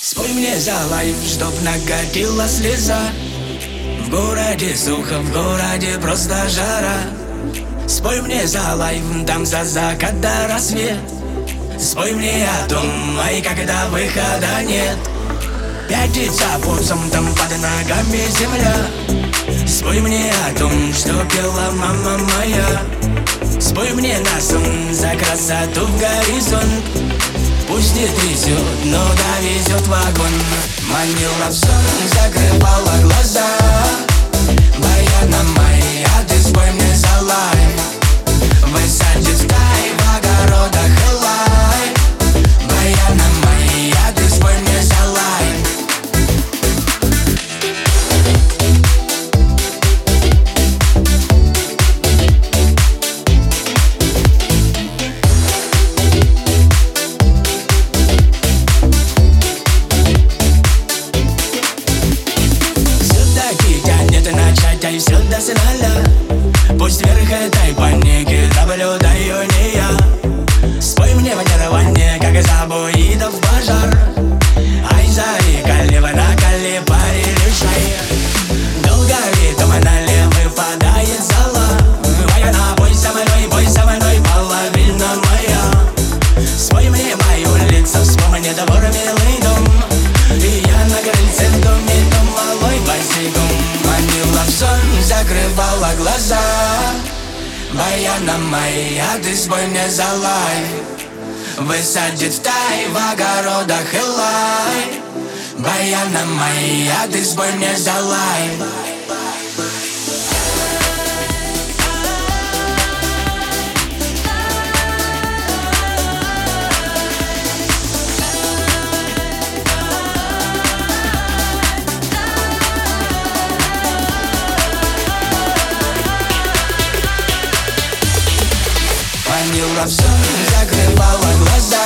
Спой мне за лайф, чтоб накатила слеза. В городе сухо, в городе просто жара. Спой мне за лайф, там за закат до рассвет. Спой мне о том, ай, когда выхода нет. Пятится пульсом, там под ногами земля. Спой мне о том, что пела мама моя. Спой мне на сон за красоту в горизонт. Пусть не трясет, но довезет вагон. Манила в сон, закрывала глаза. Баяна моя, ты спой мне за лайф. Высадит стай в огородах и лай. Баяна моя, ты спой мне за лайф. Начать все до финала. Пусть вверх этой паники наблюдаю не я. Спой мне в нирване, как из абоидов пожар. Ай, зари, калива на кале, пари решай. Долго ли там налево выпадает зала. Баяна, бой со мной, половина моя. Спой мне мое лицо, вспомни двор, милый дом. И я на крыльце в доме, дом малой босиком. Манила в сон, закрывала глаза. Баяна моя, ты спой мне за лайф. Высадит в тай в огородах и лай. Баяна моя, ты спой мне за лайф. Манила в сон, закрывала глаза.